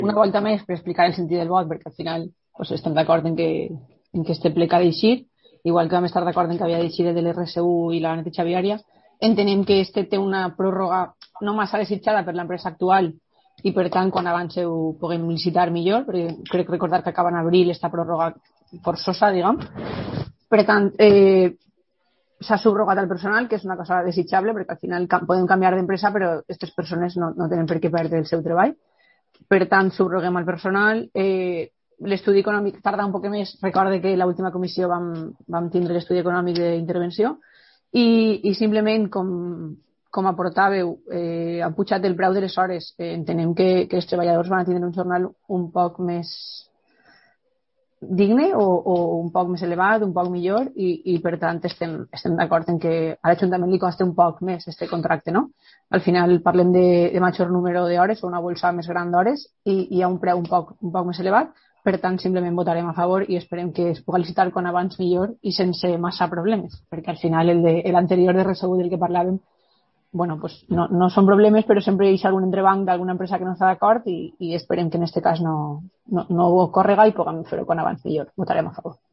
una volta més per explicar el sentit del vot, perquè al final pues, estem d'acord en que este ple ha d'eixir, igual que vam estar d'acord en que havia d'eixir de l'RSU i la neteja viària. Entenem que este té una pròrroga no massa desitjada per l'empresa actual i per tant quan abans ho puguem licitar millor, perquè crec recordar que acaba en abril esta pròrroga forçosa, diguem. Per tant, s'ha subrogat al personal, que és una cosa desitjable, perquè al final podem canviar d'empresa, però aquestes persones no tenen per què perdre el seu treball. Per tant, subroguem al personal. L'estudi econòmic tarda un poc més. Recorde que l'última comissió vam tindre l'estudi econòmic d'intervenció i simplement, com aportàveu, ha pujat el preu de les hores. Entenem que els treballadors van a tindre un jornal un poc més digne o un poc més elevat, un poc millor i per tant estem d'acord en que a l'Ajuntament li costa un poc més este contracte, no? Al final parlem de major número d'hores o una bolsa més gran d'hores i hi ha un preu un poc més elevat, per tant simplement votarem a favor i esperem que es pugui licitar quan abans millor i sense massa problemes, perquè al final l'anterior de RSU del que parlàvem, bueno, pues no són problemes, però sempre hi ha algun entrebanc d'alguna empresa que no està d'acord i esperem que en aquest cas no ho ocórrega i puguem fer-ho quan abans millor. Votarem a favor.